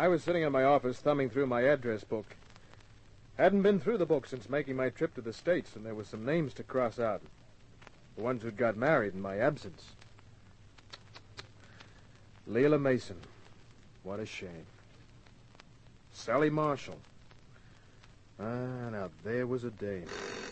was sitting in my office thumbing through my address book. Hadn't been through the book since making my trip to the States, and there were some names to cross out. The ones who'd got married in my absence. Leila Mason. What a shame. Sally Marshall. Now there was a dame.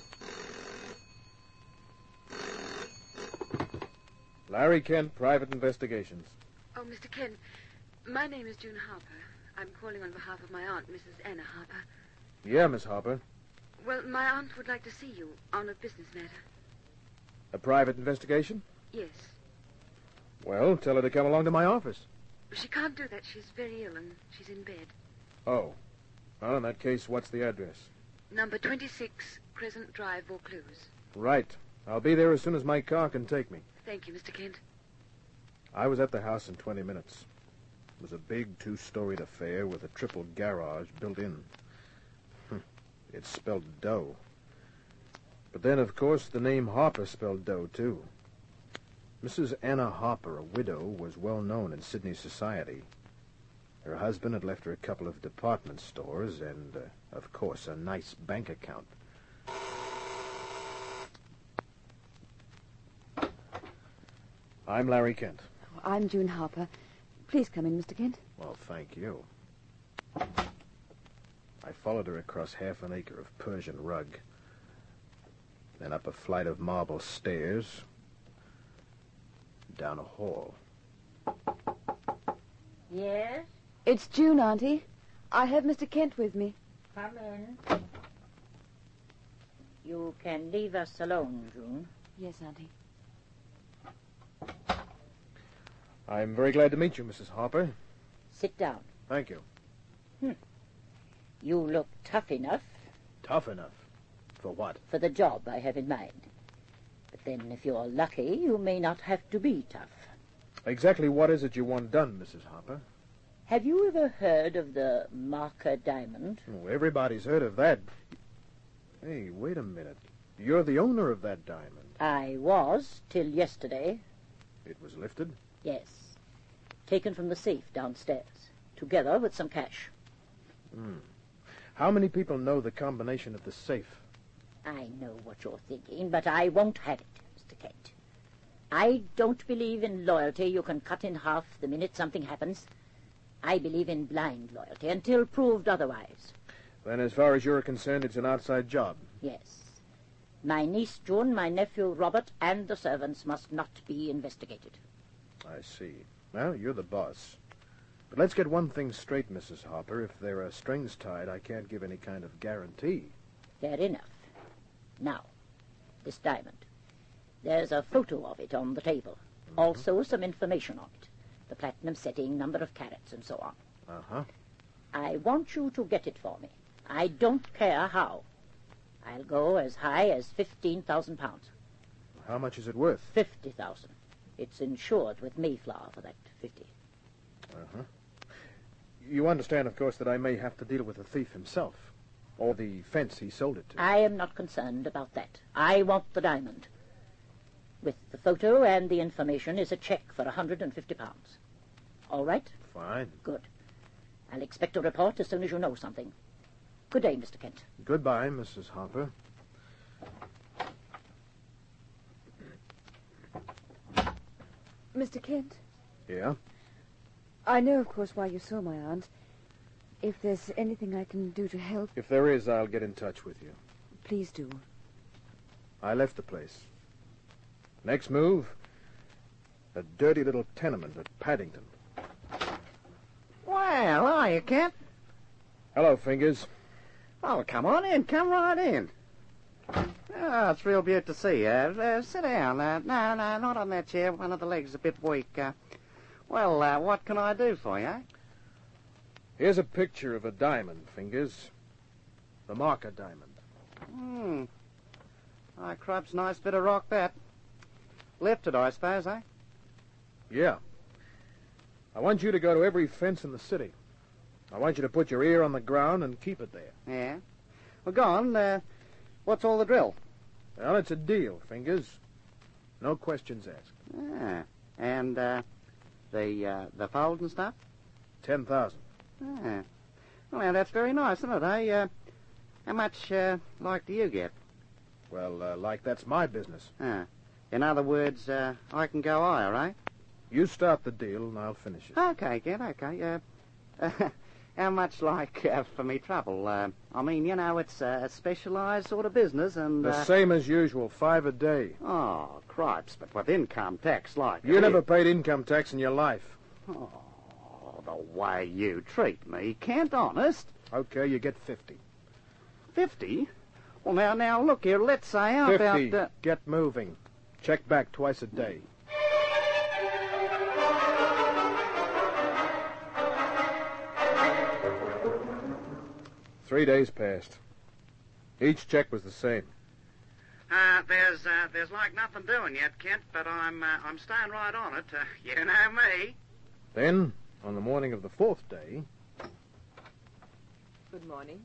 Larry Kent, Private Investigations. Oh, Mr. Kent, my name is June Harper. I'm calling on behalf of my aunt, Mrs. Anna Harper. Yeah, Miss Harper. Well, my aunt would like to see you on a business matter. A private investigation? Yes. Well, tell her to come along to my office. She can't do that. She's very ill and she's in bed. Oh. Well, in that case, what's the address? Number 26, Crescent Drive, Vaucluse. Right. I'll be there as soon as my car can take me. Thank you, Mr. Kent. I was at the house in 20 minutes. It was a big two-storied affair with a triple garage built in. It spelled dough. But then, of course, the name Harper spelled dough, too. Mrs. Anna Harper, a widow, was well known in Sydney society. Her husband had left her a couple of department stores and, of course, a nice bank account. I'm Larry Kent. I'm June Harper. Please come in, Mr. Kent. Well, thank you. I followed her across half an acre of Persian rug, then up a flight of marble stairs, down a hall. Yes? It's June, Auntie. I have Mr. Kent with me. Come in. You can leave us alone, June. Yes, Auntie. I'm very glad to meet you, Mrs. Harper. Sit down. Thank you. You look tough enough. Tough enough? For what? For the job I have in mind. But then, if you're lucky, you may not have to be tough. Exactly what is it you want done, Mrs. Harper? Have you ever heard of the Marker Diamond? Oh, everybody's heard of that. Hey, wait a minute. You're the owner of that diamond. I was, till yesterday. It was lifted? Yes. Taken from the safe downstairs, together with some cash. How many people know the combination of the safe? I know what you're thinking, but I won't have it, Mr. Kent. I don't believe in loyalty you can cut in half the minute something happens. I believe in blind loyalty until proved otherwise. Then as far as you're concerned, it's an outside job. Yes. My niece June, my nephew Robert, and the servants must not be investigated. I see. Well, you're the boss. But let's get one thing straight, Mrs. Harper. If there are strings tied, I can't give any kind of guarantee. Fair enough. Now, this diamond. There's a photo of it on the table. Also some information on it. The platinum setting, number of carats, and so on. Uh-huh. I want you to get it for me. I don't care how. I'll go as high as £15,000. How much is it worth? 50,000. It's insured with Mayflower for that 50. Uh-huh. You understand, of course, that I may have to deal with the thief himself, or the fence he sold it to. I am not concerned about that. I want the diamond. With the photo and the information is a check for £150. All right? Fine. Good. I'll expect a report as soon as you know something. Good day, Mr. Kent. Goodbye, Mrs. Harper. Mr. Kent, Yeah? I know, of course, why you saw my aunt. If there's anything I can do to help, If there is, I'll get in touch with you. please do. I left the place. Next move, a dirty little tenement at Paddington. Well, are you, Kent? Hello, Fingers. Oh, come on in. Come right in. Oh, it's real beaut to see you. Sit down. No, not on that chair. One of the legs is a bit weak. What can I do for you? Here's a picture of a diamond, Fingers. The Marker diamond. Oh, crup's nice bit of rock, that. Lifted, I suppose, eh? Yeah. I want you to go to every fence in the city. I want you to put your ear on the ground and keep it there. Yeah. Well, go on. What's all the drill? Well, it's a deal, Fingers. No questions asked. Ah. And, the fold and stuff? 10,000. Ah. Well, now, that's very nice, isn't it, eh? How much, like, do you get? Well, like that's my business. Ah. In other words, I can go higher, eh? You start the deal and I'll finish it. Okay, kid, okay. How much, like, for me trouble? I mean, you know, it's a specialised sort of business, and... The same as usual, 5 a day. Oh, cripes, but with income tax, like... You never paid income tax in your life. Oh, the way you treat me, Kent, honest. Okay, you get 50. 50? Well, now, look here, let's say how 50. about... Get moving. Check back twice a day. Three days passed. Each check was the same. There's like nothing doing yet, Kent, but I'm staying right on it. You know me. Then, on the morning of the 4th day... Good morning.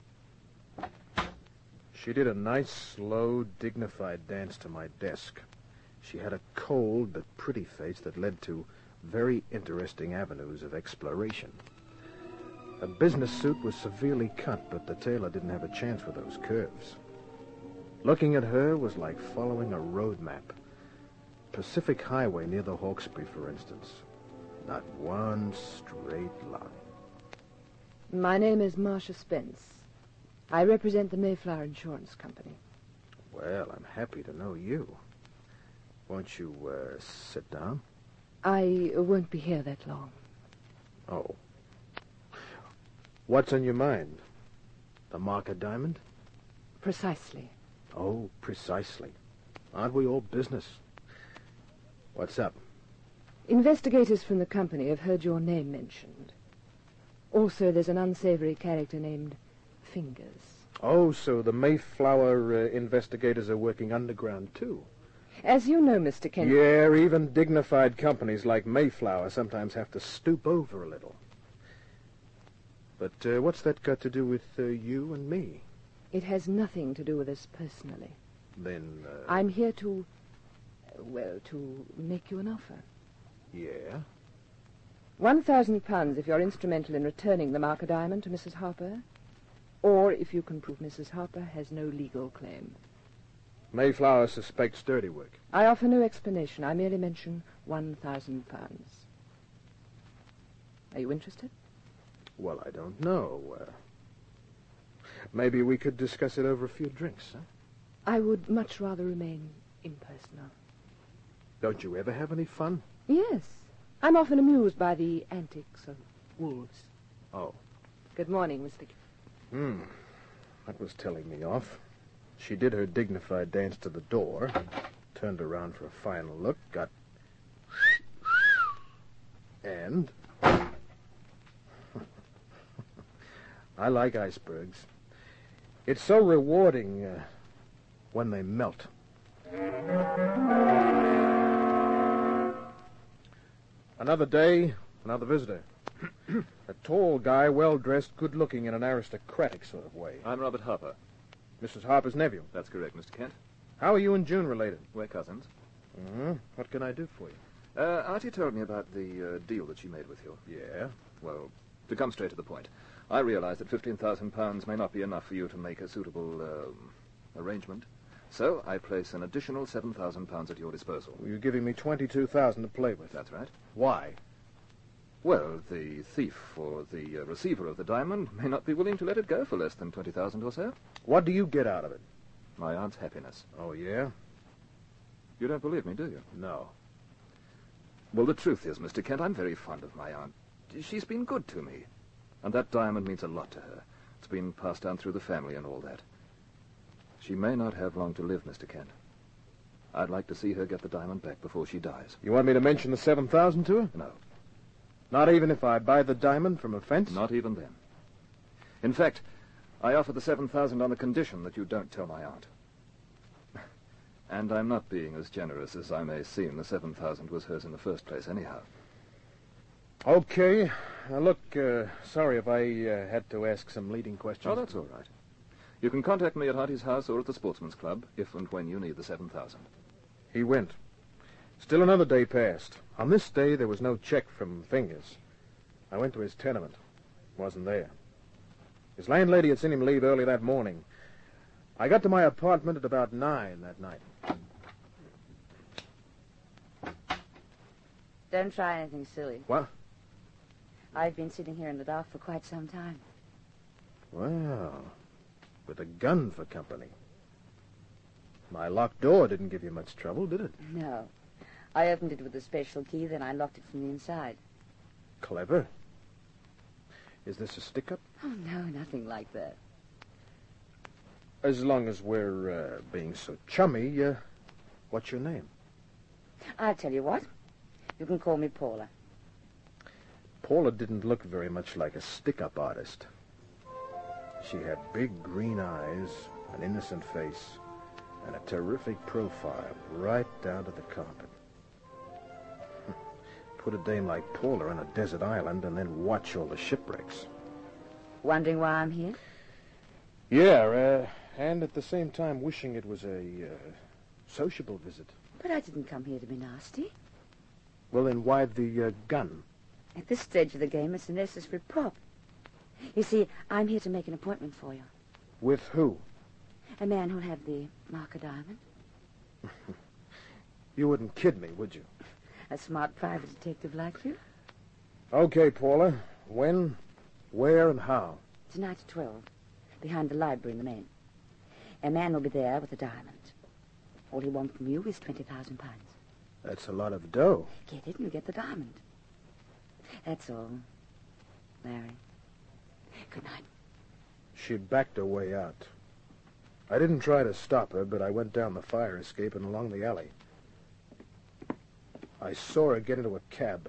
She did a nice, slow, dignified dance to my desk. She had a cold but pretty face that led to very interesting avenues of exploration. Her business suit was severely cut, but the tailor didn't have a chance with those curves. Looking at her was like following a road map. Pacific Highway near the Hawkesbury, for instance. Not one straight line. My name is Marcia Spence. I represent the Mayflower Insurance Company. Well, I'm happy to know you. Won't you, sit down? I won't be here that long. Oh. What's on your mind? The Marker diamond? Precisely. Oh, precisely. Aren't we all business? What's up? Investigators from the company have heard your name mentioned. Also, there's an unsavory character named Fingers. Oh, so the Mayflower investigators are working underground, too. As you know, Mr. Kent... Yeah, even dignified companies like Mayflower sometimes have to stoop over a little. But what's that got to do with you and me? It has nothing to do with us personally. Then, I'm here to make you an offer. Yeah? £1,000 if you're instrumental in returning the Marker diamond to Mrs. Harper, or if you can prove Mrs. Harper has no legal claim. Mayflower suspects dirty work. I offer no explanation. I merely mention £1,000. Are you interested? Well, I don't know. Maybe we could discuss it over a few drinks, huh? I would much rather remain impersonal. Don't you ever have any fun? Yes. I'm often amused by the antics of wolves. Oh. Good morning, Mr. That was telling me off. She did her dignified dance to the door, turned around for a final look, got... and... I like icebergs. It's so rewarding when they melt. Another day, another visitor. A tall guy, well-dressed, good-looking in an aristocratic sort of way. I'm Robert Harper. Mrs. Harper's nephew. That's correct, Mr. Kent. How are you and June related? We're cousins. What can I do for you? Auntie told me about the deal that she made with you. Yeah? Well, to come straight to the point, I realize that £15,000 may not be enough for you to make a suitable arrangement. So I place an additional £7,000 at your disposal. You're giving me $22,000 to play with. That's right. Why? Well, the thief or the receiver of the diamond may not be willing to let it go for less than $20,000 or so. What do you get out of it? My aunt's happiness. Oh, yeah? You don't believe me, do you? No. Well, the truth is, Mr. Kent, I'm very fond of my aunt. She's been good to me. And that diamond means a lot to her. It's been passed down through the family and all that. She may not have long to live, Mr. Kent. I'd like to see her get the diamond back before she dies. You want me to mention the $7,000 to her? No. Not even if I buy the diamond from a fence? Not even then. In fact, I offer the $7,000 on the condition that you don't tell my aunt. And I'm not being as generous as I may seem. The $7,000 was hers in the first place anyhow. Okay. Now, look, sorry if I had to ask some leading questions. Oh, that's all right. You can contact me at Auntie's house or at the Sportsman's Club if and when you need the $7,000. He went. Still another day passed. On this day, there was no check from Fingers. I went to his tenement. Wasn't there. His landlady had seen him leave early that morning. I got to my apartment at about 9 that night. Don't try anything silly. What? I've been sitting here in the dark for quite some time. Well, with a gun for company. My locked door didn't give you much trouble, did it? No. I opened it with a special key, then I locked it from the inside. Clever. Is this a stick-up? Oh, no, nothing like that. As long as we're being so chummy, what's your name? I'll tell you what. You can call me Paula. Paula didn't look very much like a stick-up artist. She had big green eyes, an innocent face, and a terrific profile, right down to the carpet. Put a dame like Paula on a desert island and then watch all the shipwrecks. Wondering why I'm here? Yeah, and at the same time wishing it was a sociable visit. But I didn't come here to be nasty. Well, then why the gun? At this stage of the game, it's a necessary prop. You see, I'm here to make an appointment for you. With who? A man who'll have the marker diamond. You wouldn't kid me, would you? A smart private detective like you. Okay, Paula. When, where, and how? Tonight at 12, behind the library in the main. A man will be there with a diamond. All he wants from you is £20,000. That's a lot of dough. Get it and you get the diamond. That's all, Larry. Good night. She backed her way out. I didn't try to stop her, but I went down the fire escape and along the alley. I saw her get into a cab.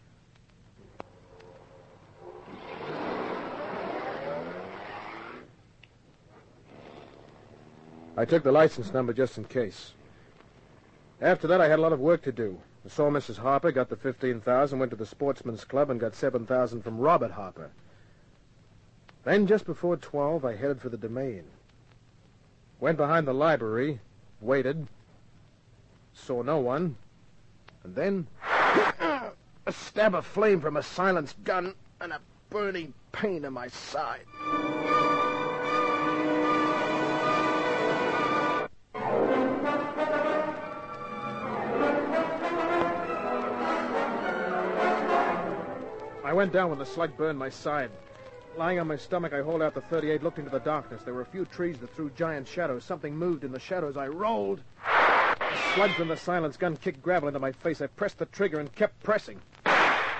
I took the license number just in case. After that, I had a lot of work to do. I saw Mrs. Harper, got the $15,000, went to the Sportsman's Club, and got $7,000 from Robert Harper. Then, just before 12, I headed for the Domain. Went behind the library, waited, saw no one, and then a stab of flame from a silenced gun and a burning pain in my side. I went down when the slug burned my side. Lying on my stomach, I hauled out the .38, looked into the darkness. There were a few trees that threw giant shadows. Something moved in the shadows. I rolled. The slug from the silenced gun kicked gravel into my face. I pressed the trigger and kept pressing. One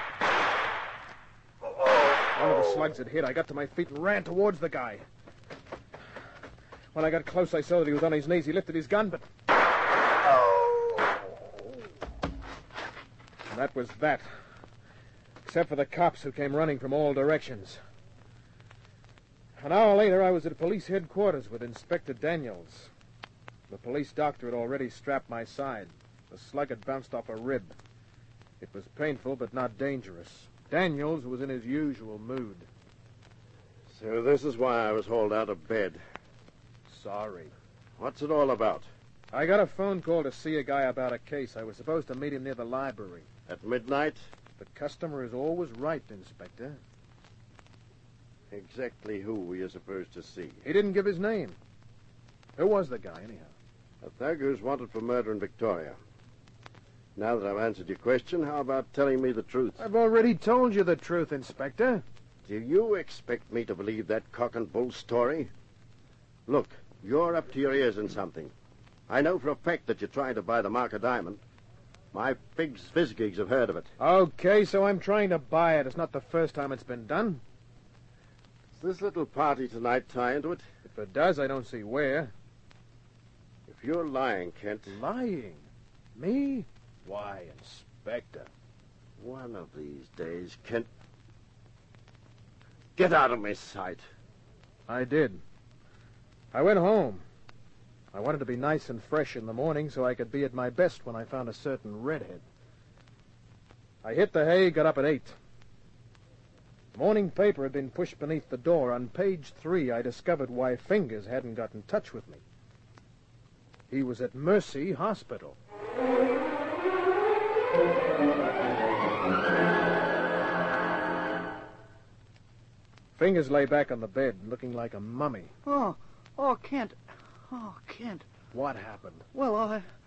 of the slugs had hit. I got to my feet and ran towards the guy. When I got close, I saw that he was on his knees. He lifted his gun, but... And that was that. Except for the cops who came running from all directions. An hour later, I was at police headquarters with Inspector Daniels. The police doctor had already strapped my side. The slug had bounced off a rib. It was painful, but not dangerous. Daniels was in his usual mood. So this is why I was hauled out of bed. Sorry. What's it all about? I got a phone call to see a guy about a case. I was supposed to meet him near the library. At midnight? The customer is always right, Inspector. Exactly who were you supposed to see? He didn't give his name. Who was the guy, anyhow? A thug who's wanted for murder in Victoria. Now that I've answered your question, how about telling me the truth? I've already told you the truth, Inspector. Do you expect me to believe that cock and bull story? Look, you're up to your ears in something. I know for a fact that you're trying to buy the Marker diamond. My pigs physgigs have heard of it. Okay, so I'm trying to buy it. It's not the first time it's been done. Does this little party tonight tie into it? If it does, I don't see where. If you're lying, Kent... Lying? Me? Why, Inspector? One of these days, Kent... Get out of my sight. I did. I went home. I wanted to be nice and fresh in the morning so I could be at my best when I found a certain redhead. I hit the hay, got up at 8. The morning paper had been pushed beneath the door. On page 3, I discovered why Fingers hadn't got in touch with me. He was at Mercy Hospital. Fingers lay back on the bed, looking like a mummy. Oh, Kent. Oh, Kent. What happened? Well,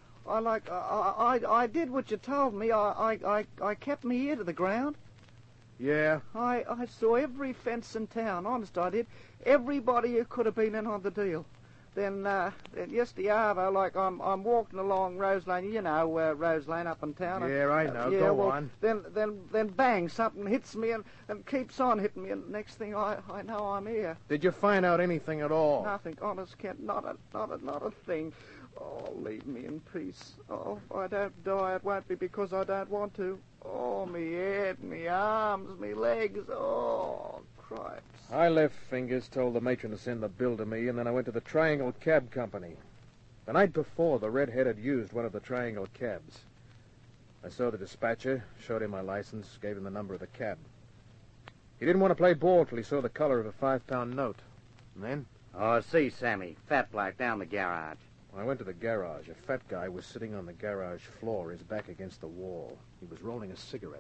I did what you told me. I kept me ear to the ground. Yeah? I saw every fence in town, honest I did. Everybody who could have been in on the deal. Then yesterday, like I'm walking along Rose Lane, you know, Rose Lane up in town. Yeah, I know. Yeah, Go on. Then bang, something hits me and keeps on hitting me, and next thing I know I'm here. Did you find out anything at all? Nothing, honest, Kent, not a thing. Oh, leave me in peace. Oh, if I don't die, it won't be because I don't want to. Oh, me head, me arms, me legs, oh, cripes. I left Fingers, told the matron to send the bill to me, and then I went to the Triangle Cab Company. The night before, the redhead had used one of the Triangle cabs. I saw the dispatcher, showed him my license, gave him the number of the cab. He didn't want to play ball till he saw the color of a 5-pound note. And then? Oh, I see, Sammy. Fat bloke down the garage. When I went to the garage, a fat guy was sitting on the garage floor, his back against the wall. He was rolling a cigarette.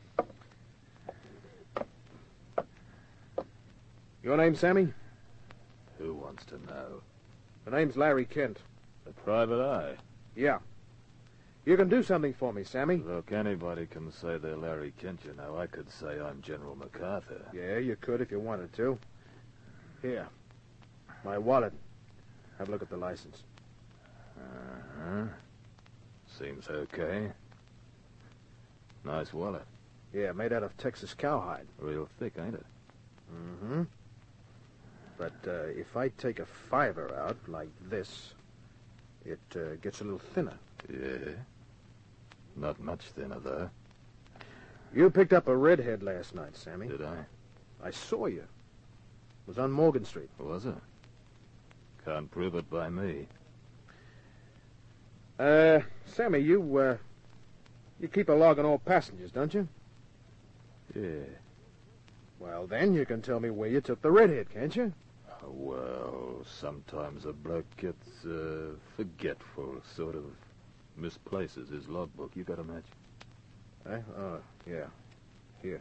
Your name, Sammy? Who wants to know? The name's Larry Kent. The private eye. Yeah. You can do something for me, Sammy. Look, anybody can say they're Larry Kent, you know. I could say I'm General MacArthur. Yeah, you could if you wanted to. Here. My wallet. Have a look at the license. Uh-huh. Seems okay. Nice wallet. Yeah, made out of Texas cowhide. Real thick, ain't it? Mm-hmm. But if I take a fiver out, like this, it gets a little thinner. Yeah. Not much thinner, though. You picked up a redhead last night, Sammy. Did I? I saw you. It was on Morgan Street. Was it? Can't prove it by me. Sammy, you keep a log on all passengers, don't you? Yeah. Well, then you can tell me where you took the redhead, can't you? Well, sometimes a bloke gets forgetful, sort of misplaces his logbook. You got a match? Oh, yeah. Here.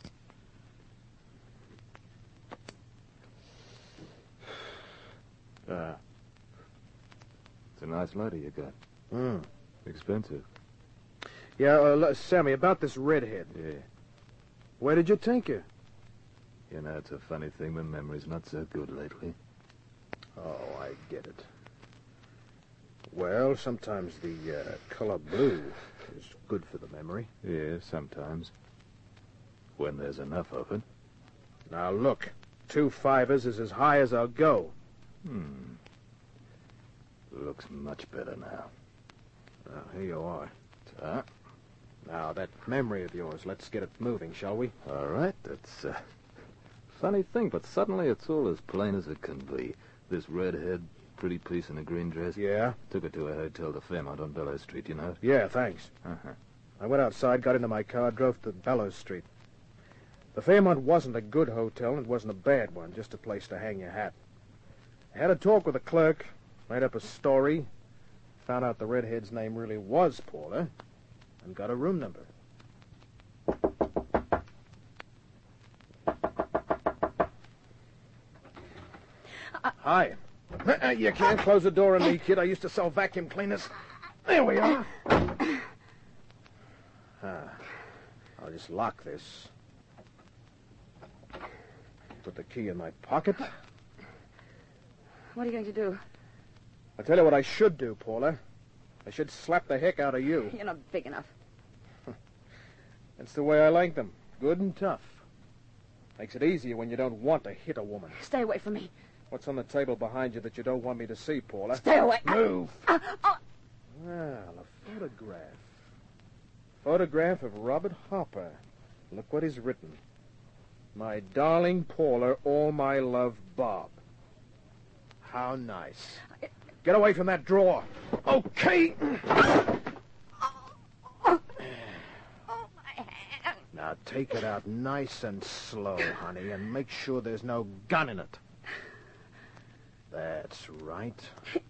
It's a nice lady you got. Expensive. Yeah, Sammy, about this redhead. Yeah. Where did you take her? You know, it's a funny thing. My memory's not so good lately. Oh, I get it. Well, sometimes the color blue is good for the memory. Yeah, sometimes. When there's enough of it. Now, look. 2 fivers is as high as I'll go. Looks much better now. Here you are. Ta. Now, that memory of yours, let's get it moving, shall we? All right, that's a funny thing, but suddenly it's all as plain as it can be. This redhead, pretty piece in a green dress. Yeah? Took her to a hotel, the Fairmont on Bellows Street, you know? Yeah, thanks. Uh-huh. I went outside, got into my car, drove to Bellows Street. The Fairmont wasn't a good hotel, and it wasn't a bad one, just a place to hang your hat. I had a talk with the clerk, made up a story, found out the redhead's name really was Paula, and got a room number. Hi. You can't close the door on me, kid. I used to sell vacuum cleaners. There we are. I'll just lock this. Put the key in my pocket. What are you going to do? I'll tell you what I should do, Paula. I should slap the heck out of you. You're not big enough. That's the way I like them. Good and tough. Makes it easier when you don't want to hit a woman. Stay away from me. What's on the table behind you that you don't want me to see, Paula? Stay away. Move. Well, a photograph. Photograph of Robert Hopper. Look what he's written. My darling Paula, all my love, Bob. How nice. Get away from that drawer. Okay. Now take it out nice and slow, honey, and make sure there's no gun in it. That's right.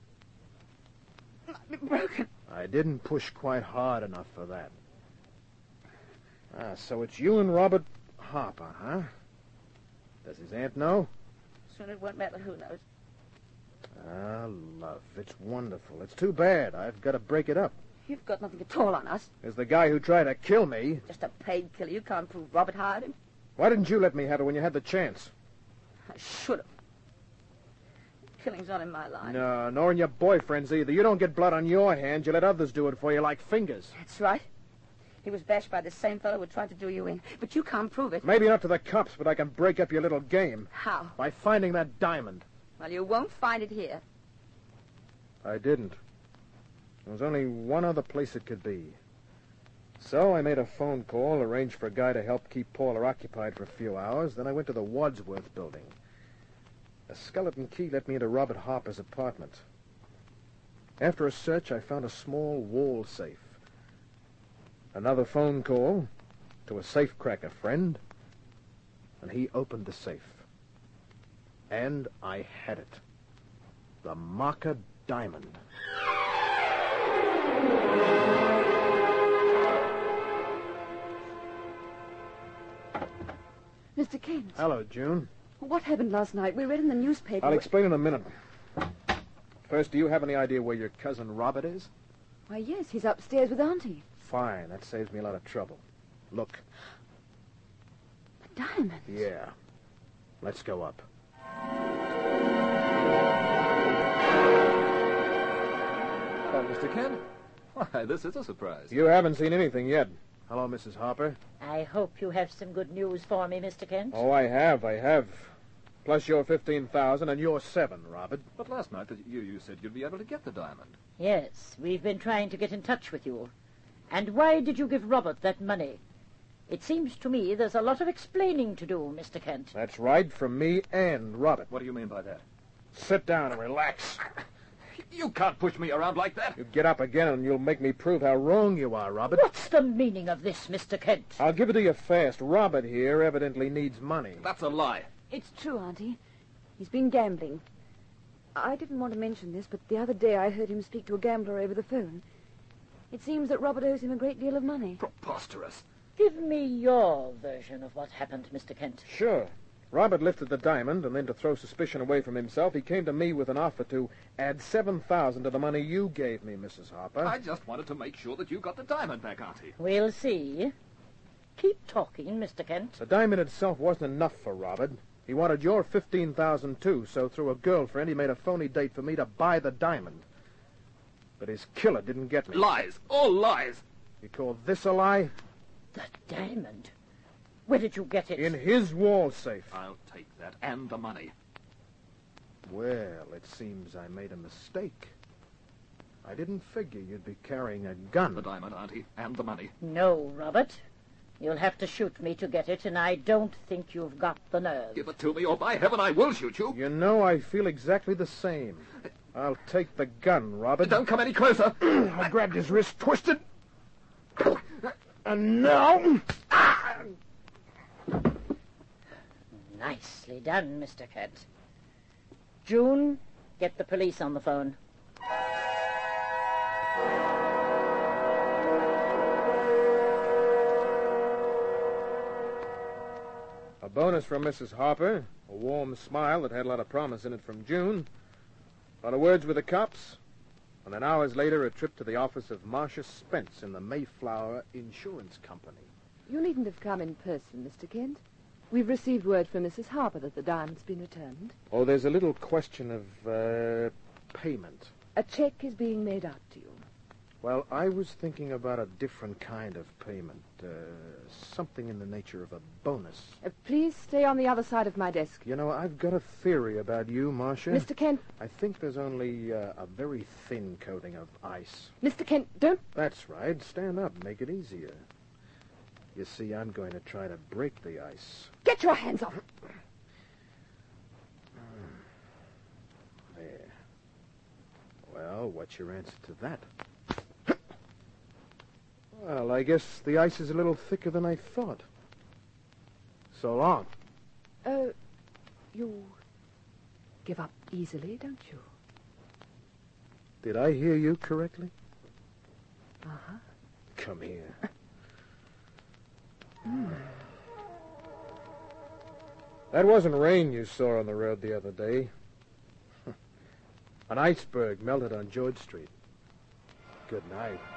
Might be broken. I didn't push quite hard enough for that. So it's you and Robert Harper, huh? Does his aunt know? Soon it won't matter who knows. Ah, love, it's wonderful. It's too bad. I've got to break it up. You've got nothing at all on us. There's the guy who tried to kill me. Just a paid killer. You can't prove Robert hired him. Why didn't you let me have it when you had the chance? I should have. Killing's not in my line. No, nor in your boyfriend's either. You don't get blood on your hands. You let others do it for you like Fingers. That's right. He was bashed by the same fellow who tried to do you in. But you can't prove it. Maybe not to the cops, but I can break up your little game. How? By finding that diamond. Well, you won't find it here. I didn't. There was only one other place it could be. So I made a phone call, arranged for a guy to help keep Paula occupied for a few hours. Then I went to the Wadsworth building. A skeleton key let me into Robert Harper's apartment. After a search, I found a small wall safe. Another phone call to a safecracker friend, and he opened the safe. And I had it. The Marker diamond. Mr. Kent, Hello, June. what happened last night? We read in the newspaper... I'll explain in a minute. First, do you have any idea where your cousin Robert is? Why, yes, he's upstairs with Auntie. Fine, that saves me a lot of trouble. Look. The diamond. Yeah. Let's go up. Mr. Kent? Why, this is a surprise. You haven't seen anything yet. Hello, Mrs. Harper. I hope you have some good news for me, Mr. Kent. Oh, I have. Plus your 15,000 and your 7, Robert. But last night you said you'd be able to get the diamond. Yes, we've been trying to get in touch with you. And why did you give Robert that money? It seems to me there's a lot of explaining to do, Mr. Kent. That's right, from me and Robert. What do you mean by that? Sit down and relax. You can't push me around like that. You get up again and you'll make me prove how wrong you are, Robert. What's the meaning of this, Mr. Kent? I'll give it to you fast. Robert here evidently needs money. That's a lie. It's true, Auntie. He's been gambling. I didn't want to mention this, but the other day I heard him speak to a gambler over the phone. It seems that Robert owes him a great deal of money. Preposterous. Give me your version of what happened, Mr. Kent. Sure. Robert lifted the diamond, and then to throw suspicion away from himself, he came to me with an offer to add 7,000 to the money you gave me, Mrs. Harper. I just wanted to make sure that you got the diamond back, Auntie. We'll see. Keep talking, Mr. Kent. The diamond itself wasn't enough for Robert. He wanted your 15,000 too, so through a girlfriend he made a phony date for me to buy the diamond. But his killer didn't get me. Lies. All lies. You call this a lie? The diamond? Where did you get it? In his wall safe. I'll take that and the money. Well, it seems I made a mistake. I didn't figure you'd be carrying a gun. The diamond, Auntie, and the money. No, Robert. You'll have to shoot me to get it, and I don't think you've got the nerve. Give it to me, or by heaven, I will shoot you. You know, I feel exactly the same. I'll take the gun, Robert. Don't come any closer. I grabbed his wrist, twisted. And now... Nicely done, Mr. Kent. June, get the police on the phone. A bonus from Mrs. Harper, a warm smile that had a lot of promise in it from June, a lot of words with the cops, and then hours later a trip to the office of Marcia Spence in the Mayflower Insurance Company. You needn't have come in person, Mr. Kent. We've received word from Mrs. Harper that the diamond's been returned. Oh, there's a little question of, payment. A check is being made out to you. Well, I was thinking about a different kind of payment, something in the nature of a bonus. Please stay on the other side of my desk. You know, I've got a theory about you, Marcia. Mr. Kent, I think there's only a very thin coating of ice. Mr. Kent, don't... That's right. Stand up. Make it easier. You see, I'm going to try to break the ice. Get your hands off. There. Well, what's your answer to that? Well, I guess the ice is a little thicker than I thought. So long. You give up easily, don't you? Did I hear you correctly? Uh-huh. Come here. That wasn't rain you saw on the road the other day. An iceberg melted on George Street. Good night.